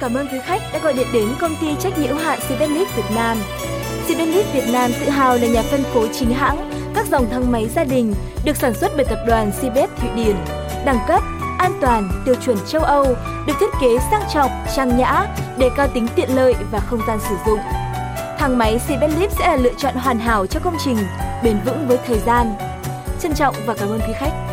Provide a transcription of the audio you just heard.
cảm ơn quý khách đã gọi điện đến công ty trách nhiệm hữu hạn Sibelius Việt Nam. Sibelius Việt Nam tự hào là nhà phân phối chính hãng các dòng thang máy gia đình được sản xuất bởi tập đoàn Sibex Thụy Điển, đẳng cấp, an toàn, tiêu chuẩn châu Âu, được thiết kế sang trọng, trang nhã, đề cao tính tiện lợi và không gian sử dụng. Thang máy Sibelius sẽ là lựa chọn hoàn hảo cho công trình, bền vững với thời gian. Trân trọng và cảm ơn quý khách.